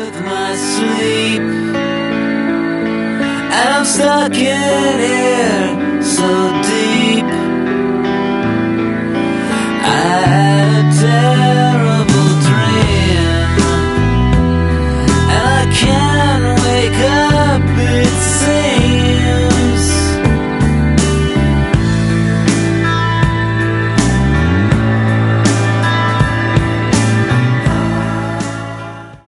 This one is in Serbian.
with my sleep, and I'm stuck in here so deep.